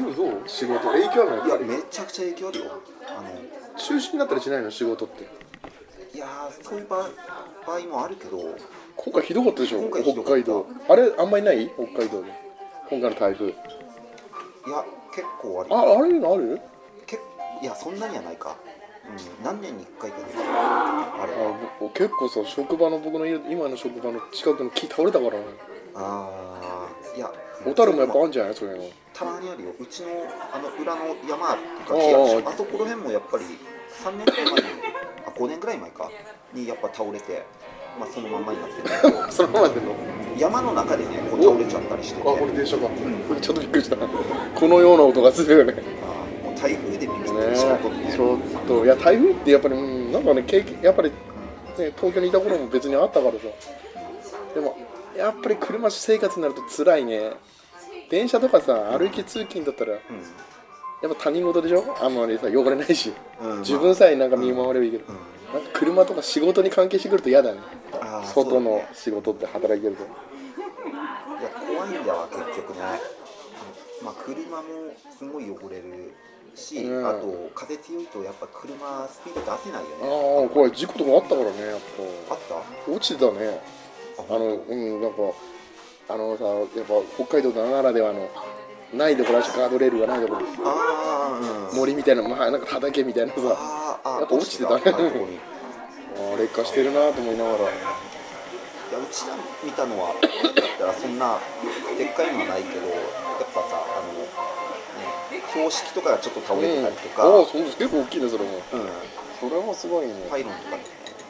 どう仕事影響あるのやっぱり。 いやめちゃくちゃ影響あるよ。 中止になったりしないの仕事って。 いやそういう場合もあるけど、 今回ひどかったでしょ。 今回ひどかった北海道あれあんまりない北海道で今回の台風。 いや結構ある。 あれのある。 いやそんなにはないか、何年に1回かであれは。 結構さ、職場の僕の今の職場の近くの木倒れたからね。 いや小樽もやっぱあるんじゃないそういうの。 たまにあるよ。うちの裏の山とかあそこら辺もやっぱり3年ぐらい前に5年ぐらい前かにやっぱ倒れて、そのまんまになってるんだけどそのままでの山の中でねこう倒れちゃったりしてて、 これ電車か、ちょっとびっくりしたこのような音がするよね。 もう台風でビビってしまうとね。 ちょっといや台風ってやっぱり、なんかね経験やっぱり、ね、東京にいた頃も別にあったからさ。でもやっぱり車生活になると辛いね。電車とかさ歩き通勤だったら、やっぱ他人事でしょ。あんまりさ汚れないし、自分さえなんか見守ればいいけど、なんか車とか仕事に関係してくると嫌だね。外の仕事って働いてると。 いや怖いんだわ結局ね。車もすごい汚れるし、あと風強いとやっぱ車スピード出せないよね。 怖い事故とかあったからね。やっぱあった落ちてたね。なんかさやっぱ北海道ならではのないところらしいガードレールがないところ、森みたいな、なんか畑みたいなさ、やっぱ落ちてたね。劣化してるなと思いながら。 いやうちら見たのはだったらそんなでっかいのはないけど、やっぱさ標識とかがちょっと倒れてたりとか、 そうです。結構大きいねそれも。それもすごいね。 パイロンとかね。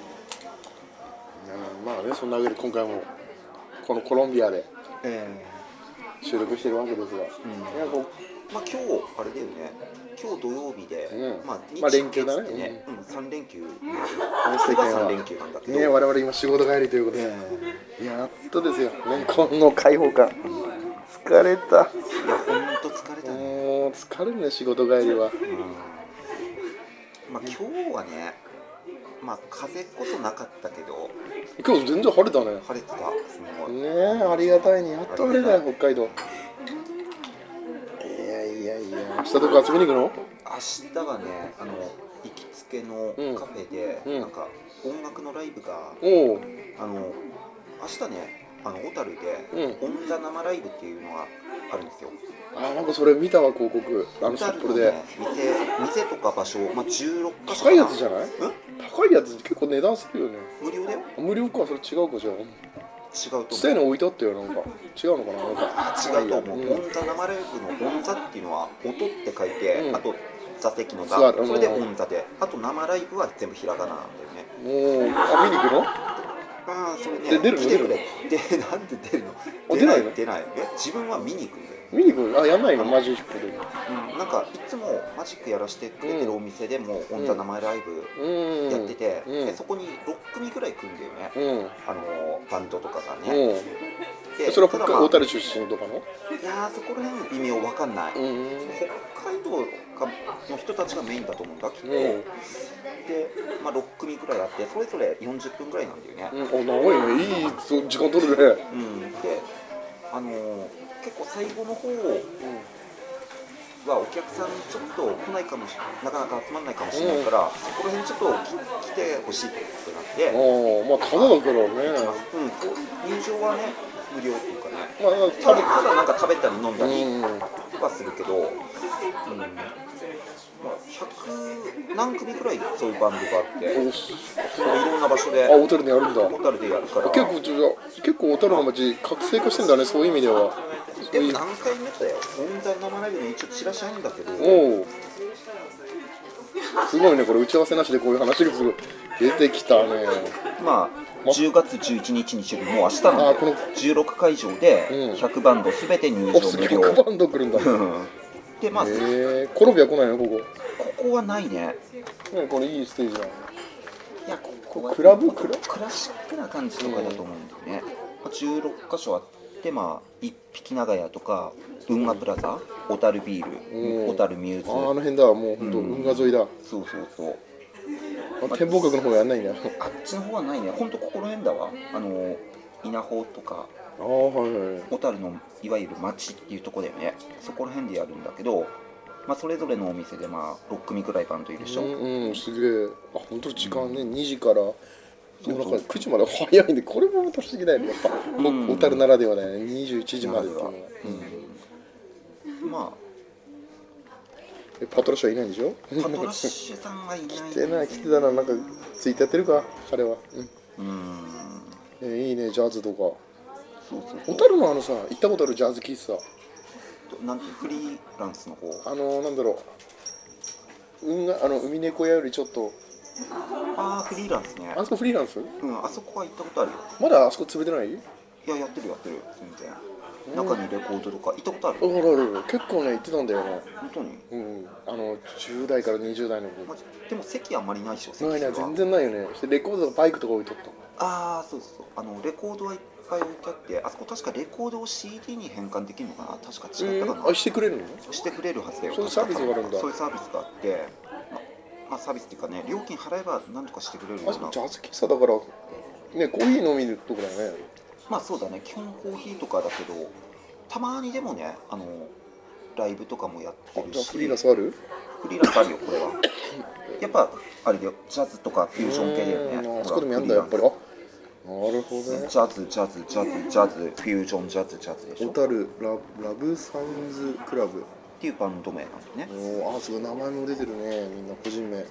そんなわけで今回もこのコロンビアで収録してるわけですが、 今日あれだよね。今日土曜日で、 連休だね。 3連休。 世間は 3連休なんだけど、 我々今仕事帰りということで、やっとですよ。この開放感。疲れた。 いや本当疲れたね。 疲れるね仕事帰りは。 今日はね、風こそなかったけど、 今日全然晴れたね。 晴れてた。すごいねありがたいにやっと晴れたよ北海道。いや明日とか遊びに行くの？ 明日はね、行きつけのカフェで、なんか音楽のライブが、明日ね、小樽で、オンザ生ライブっていうのがあるんですよ。 なんかそれ見たわ広告、札幌で。 店とか場所、16か所。 高いやつじゃない？高いやつ結構値段するよね。 無料だよ。 無料か、それ違うかじゃあ。 違うと思う。 ステーに置いてあったよ、なんか違うのかな。 違うと思う。オンザ生ライブのオンザっていうのは音って書いて、あと座席の座、それでオンザで、あと生ライブは全部ひらがななんだよね。 見に行くの？ それね、 出るの？ 来てくれ。なんで出るの？出ない。自分は見に行くんだよ。 見に行く？やんないの？マジックで。 なんかいつもマジックやらせてくれてるお店でもオンザ生ライブやってて、でそこに6組ぐらい来るんだよね。バンドとかがね。 それは小樽出身とかの？ いやそこら辺微妙わかんない。北海道の人たちがメインだと思うんだきっと。で、6組ぐらいあって、それぞれ40分ぐらいなんだよね。 長いね。いい時間取るね。 で、結構最後の方はお客さんちょっと来ないかもなかなか集まんないかもしれないから、そこら辺ちょっと来てほしいってなって。 ただだからね。 入場はね無料っていうかね。ただなんか食べたり飲んだりはするけど、100何組くらいそういうバンドがあって、いろんな場所で。 小樽でやるんだ。 小樽でやるから。 結構小樽の街活性化してんだね、そういう意味では。 でも何回目だよ。オンザ生ライブの一応チラシあるんだけど。 すごいね、これ打ち合わせなしでこういう話がすごい出てきたね。 10月11日にもう明日なんで16会場で100バンドすべて入場無料。 100バンド来るんだ。でコロンビア来ないの？ここはないね。 これいいステージなの？いやここはクラシックな感じとかだと思うんだよね。16箇所あって、一匹長屋とか運河プラザ、小樽ビール、小樽ミューズ、 あの辺だ、もう本当運河沿いだ。 そう天望閣の方やんないんだ。 あっちの方はないね。本当ここら辺だわ。 稲穂とかはいはい、 小樽のいわゆる町っていうところだよね。そこら辺でやるんだけど、まあ、それぞれのお店でまあ6組くらいバンドいるでしょ。 すげえ。あ、本当時間ね、2時からそうなんか9時まで早いんで、これもまた不思議だよね、やっぱ小樽ならではだよね、21時までっていうのは。 まあパトラッシュはいないんでしょ。 パトラッシュさんがいない。 来てたらなんかツイッターやってるか彼は。いいね、ジャズとか。小樽のさ、行ったことあるジャズ喫茶なんてフリーランスの方、 なんだろう、海猫屋よりちょっと、 フリーランスね。 あそこフリーランス？ あそこは行ったことあるよ。 まだあそこ潰れてない？いや、やってる全然。中にレコードとか行ったことある？ 結構ね行ってたんだよね。 本当に？ 10代から20代の子。 でも席あんまりないでしょ。 ないね、全然ないよね。レコードとかバイクとか置いとった。 そうレコードはいっぱい置いてあって、あそこ確かレコードを CD に変換できるのかな。確か違ったかな。 してくれるの？ してくれるはずだよ。 そういうサービスがあるんだ。 そういうサービスがあって、サービスっていうかね、料金払えば何とかしてくれるような。 ジャズ喫茶だからね、コーヒー飲みるとこだよね。 そうだね、基本コーヒーとかだけど、たまにでもね、ライブとかもやってるし。 フリーランスある？ フリーランスあるよ、これは。やっぱあれだよ、ジャズとかフュージョン系だよね。 あそこでもやんだやっぱり。なるほどね。 ジャズ、フュージョンジャズでしょ。 小樽ラブサウンズクラブっていうバンド名なんだね。 すごい名前も出てるね、みんな個人名。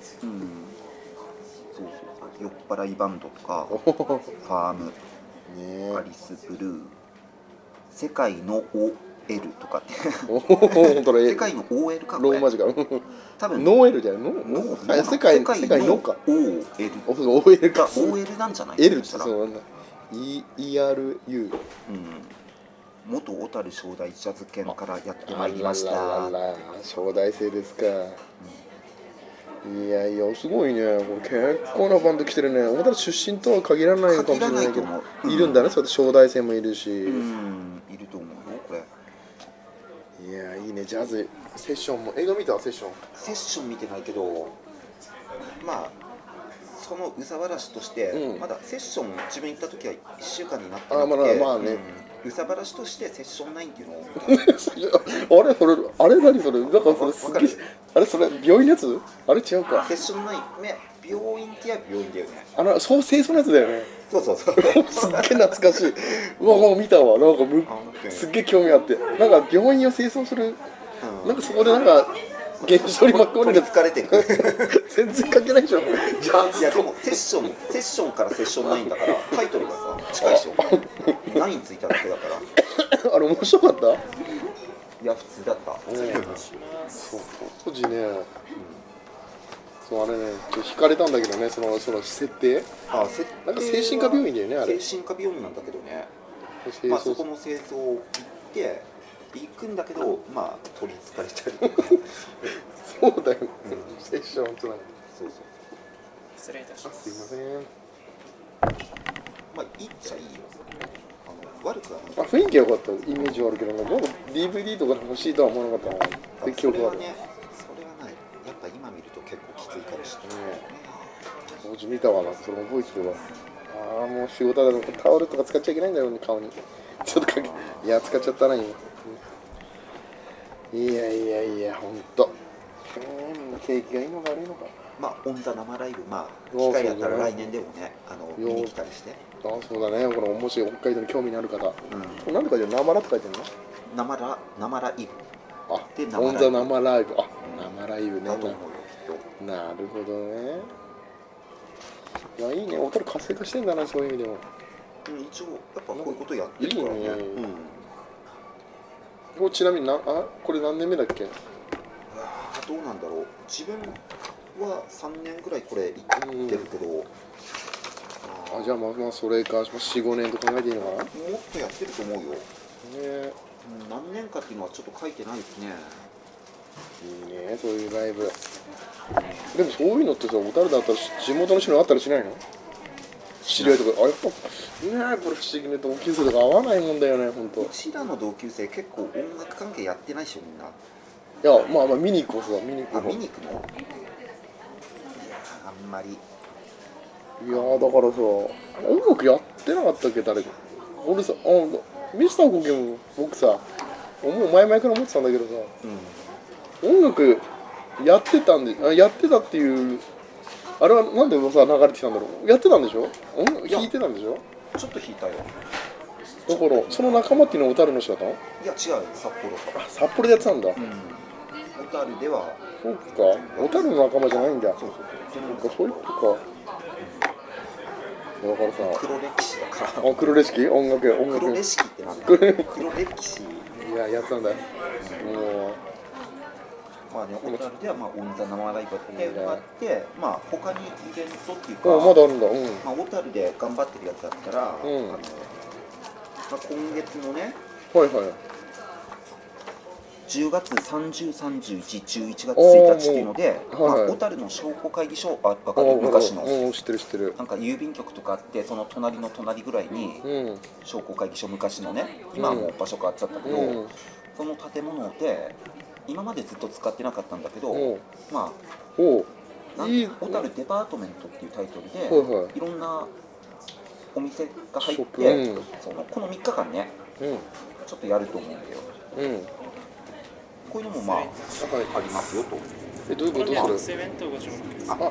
酔っ払いバンドとか、ファーム、アリスブルー、世界の OL とかって世界の OL か、 ローマ字か多分ノーエルじゃないの？世界のか OL が OL なんじゃない？ L ってそうなんだ。ERU。 元小樽招待ジャズ研からやってまいりました。 招待制ですか。いやすごいね。これ結構なバンド来てるね。小樽出身とは限らないのかもしれないけど、いるんだね。そうやって招待制もいるし。いると思うよ、これ。 いいね、ジャズセッションも。映画見た？セッション見てないけど、その憂さ晴らしとして、まだセッション自分行った時は1週間になってなくて、憂さ晴らしとしてセッション9っていうのをあれ何それ、なんかそれすっげえ、あれそれ病院のやつ？あれ違うか。 セッション9、病院ってや病院だよね。 そう清掃のやつだよね。 そうすっげえ懐かしい。もう見たわ。なんかすっげえ興味あって、なんか病院を清掃する、なんかそこでなんか現象に巻き込まれる。 疲れてる全然関係ないでしょ。 いやでもセッションからセッション9だからタイトルがさ近いでしょ。9ついただけだからあれ面白かった？ いや普通だった。 そう当時ね、そうあれねちょっと惹かれたんだけどね、その設定。なんか精神科病院だよね、あれ。 精神科病院なんだけどね。そこの清掃行って行くんだけど、取りつかれたりとかそうだよね、セッションとなんか。 失礼いたします。 すいません。 いいっちゃいいよ。悪くはない。 雰囲気は良かった。イメージはあるけど、僕 DVD とか欲しいとは思わなかったな。って記憶がある。 それはない。やっぱ今見ると結構きついかもしれない。 当時見たわな、それ覚えてるわ。もう仕事だとタオルとか使っちゃいけないんだよね、顔に。ちょっといや使っちゃったな今。いやほんと。景気がいいのか悪いのか。 オンザ生ライブ、機会やったら来年でもね、見に来たりして。 そうだね、このもし北海道に興味のある方。何て書いてるの？生ラって書いてるの？ 生ライブ。 オンザ生ライブ。生ライブね。 だと思うよ、きっと。 なるほどね。いいね、小樽活性化してんだな、そういう意味でも。 一応やっぱこういうことやってるからね。 ちなみにこれ何年目だっけ？ どうなんだろう。自分は3年ぐらいこれ行ってるけど、 じゃあそれか 4,5 年と考えていいのかな。 もっとやってると思うよ。何年かっていうのはちょっと書いてないですね。 いいね、そういうライブ。でもそういうのってさ、小樽だったら地元の人に会ったりしないの？知り合いとか。やっぱこれ不思議ね、同級生とか会わないもんだよね、本当。 うちらの同級生結構音楽関係やってないし、みんな。 いや見に行こうさ、見に行くの？ いやあんまり。 いやだからさ、音楽やってなかったっけ、誰か。 俺さ、ミスターコキも僕さ、もう前々から思ってたんだけどさ、音楽やってたっていう、あれはなんでさ流れてきたんだろう。やってたんでしょ？弾いてたんでしょ？ ちょっと弾いたよ。 だからその仲間っていうのは小樽の人だったの？ いや違う、札幌から。 札幌でやってたんだ。 小樽では。 そうか、小樽の仲間じゃないんだ。そういうことか。だからさ、 黒歴史だから。 黒歴史？音楽。 黒歴史ってなんだ？黒歴史。 いや、やってたんだよ。 まあね、小樽ではオンザ生ライブっていうのがあって、まあ他にイベントっていうか、 まだあるんだ。 まあ小樽で頑張ってるやつだったら、まあ今月のね、10月30、31、11月1日っていうので、小樽の商工会議所、わかる？昔の。 知ってる。 なんか郵便局とかあって、その隣の隣ぐらいに、商工会議所昔のね、今はもう場所変わっちゃったけど、その建物で、今までずっと使ってなかったんだけど、まあ、小樽デパートメントっていうタイトルで、いろんなお店が入って、この3日間ね、ちょっとやると思うんだよ。こういうのもありますよと。 どういうことそれ？ イベントをご注目ください。 はい。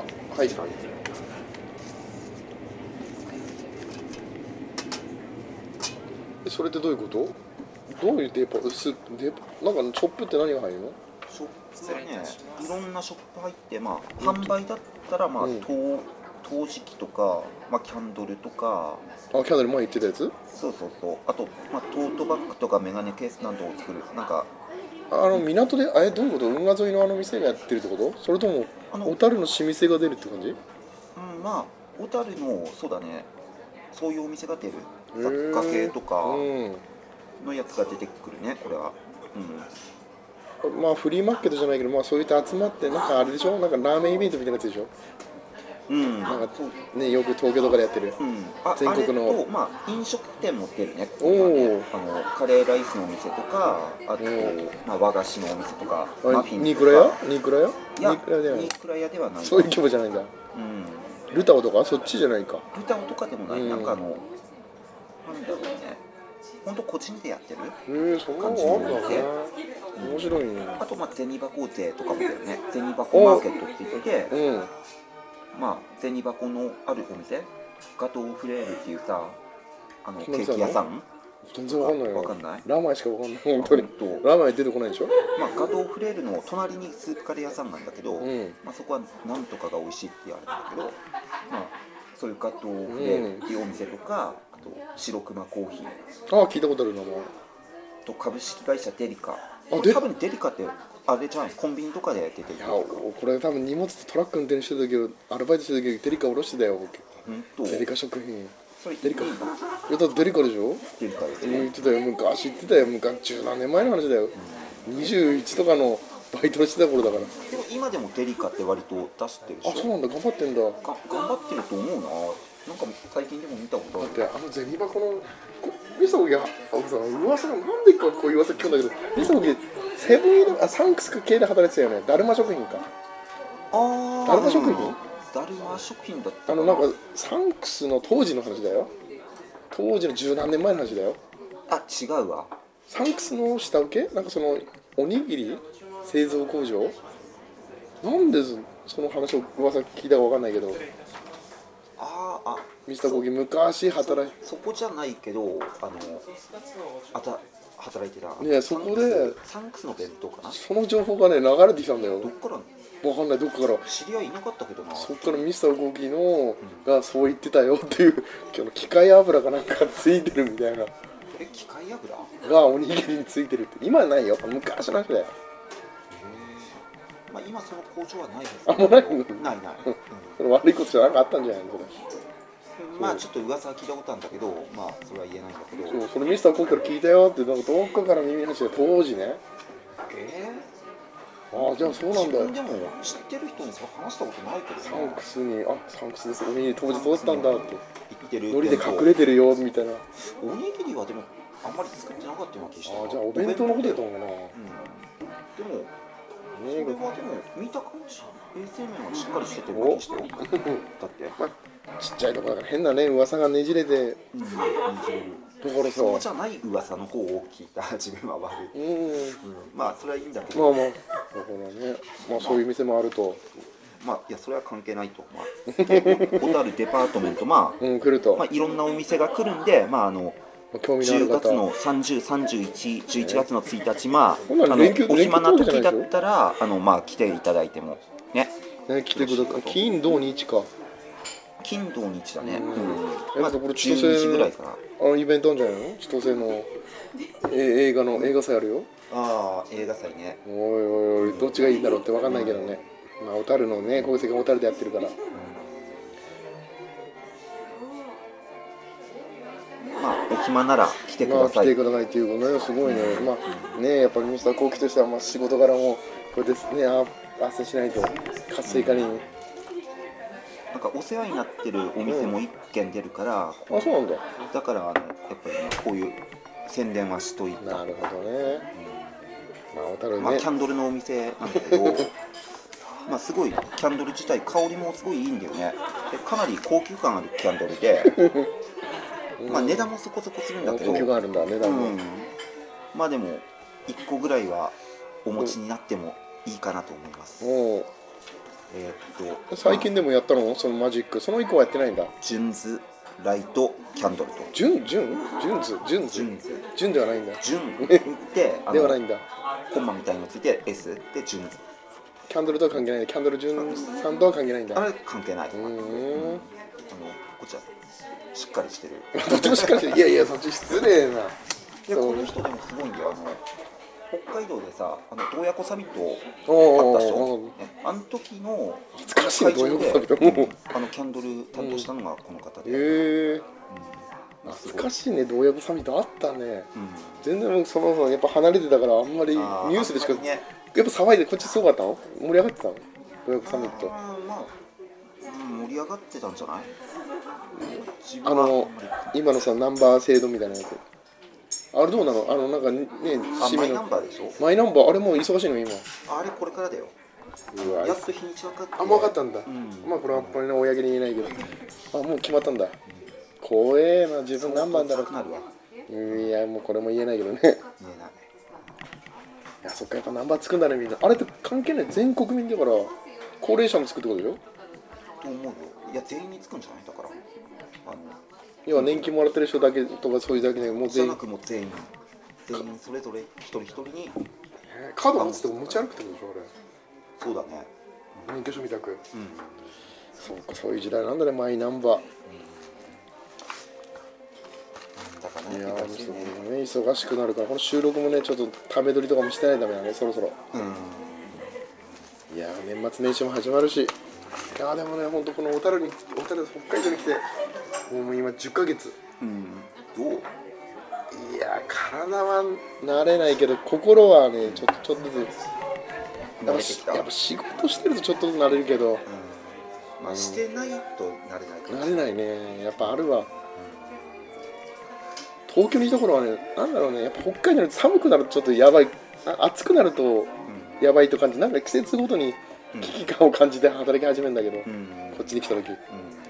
それってどういうこと？どういうデパなんかショップって何が入るの？ ショップはね、いろんなショップ入って、まあ販売だったら陶磁器とか、キャンドルとか。 キャンドル前言ってたやつ？ そう。あとトートバッグとかメガネケースなどを作る。なんか港でどういうこと？運河沿いの店がやってるってこと？それとも小樽の老舗が出るって感じ？ まあ小樽のそうだね、そういうお店が出る。雑貨系とかのやつが出てくるね、これは。 まあフリーマーケットじゃないけど、そういった集まってなんかあれでしょ？なんかラーメンイベントみたいなやつでしょ？なんかね、よく東京とかでやってる。全国の。 あれと飲食店も出るね。カレーライスのお店とか、あと和菓子のお店とか、マフィンとか。 ニクラ屋？ ニクラ屋ではない。 そういう規模じゃないんだ。ルタオとかそっちじゃないか。 ルタオとかでもない。なんかなんだろうね。本当個人でやってる感じのお店。 面白いね。 あと銭箱税とかも出るね。銭箱マーケットって言ってて、銭箱のあるお店、ガトーフレールっていうさ、ケーキ屋さん。 全然わかんないよ。 わかんない？ ラマイしかわかんない。本当に。ラマイ出てこないでしょ？ ガトーフレールの隣にスープカレー屋さんなんだけど、そこはなんとかが美味しいって言われるんだけど、そういうガトーフレールっていうお店とか、あと白熊コーヒー。 聞いたことある名前。 と株式会社デリカ。多分デリカってあれじゃん、コンビニとかで出てる。 これ多分荷物トラック運転してる時、アルバイトしてる時デリカ下ろしてたよ僕。デリカ食品。デリカ。いやだってデリカでしょ？ デリカですね。 言ってたよ、昔言ってたよ、10何年前の話だよ。21とかのバイトしてた頃だから。 でも今でもデリカって割と出してるでしょ？ そうなんだ、頑張ってんだ。 頑張ってると思うな。なんか最近でも見たことある。 だって銭箱のミサゴギ、噂がなんでかこういう噂聞くんだけど、ミサゴギセブンサンクス系で働いてたよね。だるま食品か。だるま食品？ だるま食品だったなんかサンクスの当時の話だよ。当時の10何年前の話だよ。 違うわ。 サンクスの下請け？なんかそのおにぎり製造工場？なんでその話を噂聞いたかわかんないけど。ミスターコギ昔働いてそこじゃないけど働いてた。 いやそこでサンクスの弁当かな。 その情報がね流れてきたんだよ。 どっから？ わかんない、どっかから知り合いいなかったけどな。 そっからミスターコギのがそう言ってたよっていう機械油かなんかがついてるみたいな。 機械油がおにぎりについてるって今はないよ、昔の話だよ。 今その工場はないですけど。もうないの？ ない。 それ悪いことじゃなんかあったんじゃないのそれ。 ちょっと噂は聞いたことあるんだけど、それは言えないんだけど。 それミスターコギから聞いたよってなんかどっかから耳にして当時ね。じゃあそうなんだよ。 自分でも知ってる人に話したことないけどね。 サンクスにサンクスです。おにぎり当時そうだったんだって。 生きてる。 海苔で隠れてるよみたいな。 おにぎりはでもあんまり作ってなかったような気がした。 じゃあお弁当のことだったのかな。 でもそれはでも見た感じ衛生面はしっかりしててる気がしたよ。だってちっちゃいとこだから変なね噂がねじれて。 だからさ、 そうじゃない噂の方を聞いた自分は悪い。まあそれはいいんだけど、 まあまあだからね、まあそういう店もあると、 まあいやそれは関係ないと、まあ、で小樽デパートメント、まあ、 来ると、 まあ、いろんなお店が来るんで、まあ興味のある 10 方、 月の30、31、11月の1日、まあほんなら連休お暇な時だ連休ってわけじゃないでしょったらまあ来ていただいてもね。 来てください。金土日か。 金土日だね。 まずこれ千 12時ぐらい歳かな。 のイベントあるんじゃないの？千歳の映画祭あるよ。 ああ、映画祭ね。 おいおいおい、どっちがいいんだろうって分かんないけどね。まあ小樽のね、国籍が小樽でやってるから。 まあお暇なら来てくまあださい。 来てくださいっていうことね、すごいね。まあね、やっぱりミスターコウキとしてはまあ仕事柄もこれですね、斡旋しないと活性化に。 なんかお世話になってるお店も一軒出るから、 あ、そうなんだ。 だからやっぱりね、こういう宣伝はしといた。 なるほどね。まあ小樽ね。 まあキャンドルのお店なんだけどまあすごいキャンドル自体香りもすごいいいんだよね。でかなり高級感あるキャンドルでまあ値段もそこそこするんだけど、 高級感あるんだ、値段も。 まあでも1個ぐらいはお持ちになってもいいかなと思います。 最近でもやったの？そのマジック、その以降はやってないんだ。 ジュンズライトキャンドルとジュンではないんだ。 ジュンってではないんだ。 コンマみたいのついて S でジュンズ。 キャンドルとは関係ない。キャンドルジュンさんとは関係ないんだ。 あれ関係ない。こっちはしっかりしてる。 どっちもしっかりしてる。いやいや、そっち失礼な。 いやこの人でもすごいんだよ。北海道でさ、洞爺湖サミットあったでしょ。あの時の難しいね、洞爺湖サミット。 キャンドル担当したのがこの方で。 懐かしいね、洞爺湖サミットあったね。全然そのやっぱ離れてたからあんまりニュースでしか、やっぱ騒いでこっちすごかったの？盛り上がってたの？洞爺湖サミット。 まあ盛り上がってたんじゃない？ 今のさナンバー制度みたいなやつ。あれどうなの？なんかね、 マイナンバーでしょ？ マイナンバー、あれもう忙しいの今。 あれこれからだよ。やっと日にち分かって。 あ、もう分かったんだ。まあこれはやっぱりね、公に言えないけど。もう決まったんだ。怖えな、自分何番だろう。いや、もうこれも言えないけどね。言えない。いや、そっか、やっぱナンバーつくんだね、みんな。あれって関係ない、全国民だから、高齢者もつくってことでしょ？ と思うよ。いや、全員につくんじゃない？だから。 要は年金もらってる人だけとかそういうだけでもう全員。 じゃなくもう全員それぞれ一人一人にカード持つって持ち歩くってことでしょ？ そうだね。 免許証みたく。そうか、そういう時代なんだね、マイナンバー。 だからね、 いやー、忙しくなるから、この収録もね、ちょっとため撮りとかもしてないとダメだね、そろそろ。いやー、年末年始も始まるし。いやーでもね、ほんとこの北海道に来てもう今10ヶ月。 どう？ いやー、体は慣れないけど心はね、ちょっとずつやっぱ仕事してるとちょっとずつ慣れるけど、 まあしてないと慣れないから。 慣れないね、やっぱあるわ。東京にいた頃はね、なんだろうね、やっぱ北海道に寒くなるとちょっとやばい、暑くなるとやばいと感じ、なんか季節ごとに危機感を感じて働き始めるんだけど、こっちに来た時、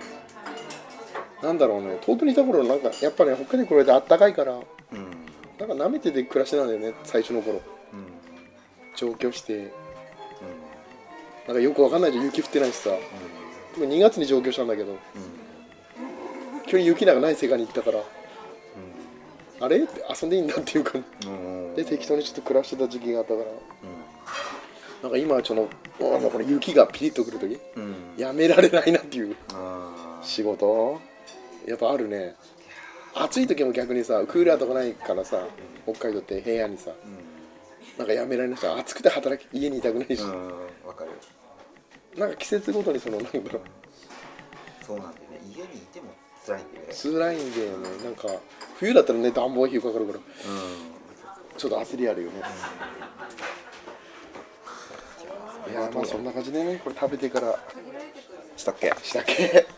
なんだろうね、東京にいた頃なんかやっぱね、北海道に比べてあったかいから、なんか舐めてて暮らしてたんだよね、最初の頃。上京して、なんかよくわかんないじゃん、雪降ってないしさ。2月に上京したんだけど、急に雪なんかない世界に行ったから、あれって遊んでいいんだっていうか、で適当にちょっと暮らしてた時期があったから、なんか今はこの雪がピリッとくるとき、やめられないなっていう仕事やっぱあるね。暑い時も逆にさ、クーラーとかないからさ、北海道って部屋にさ、なんかやめられないさ、暑くて家にいたくないし、 わかる。 なんか季節ごとになんだろう、 そうなんだよね、家にいても辛いんだよね。 辛いんだよね。なんか冬だったらね、暖房費かかるから、ちょっと焦りあるよね。いや、まあそんな感じでね、これ食べてからしたっけ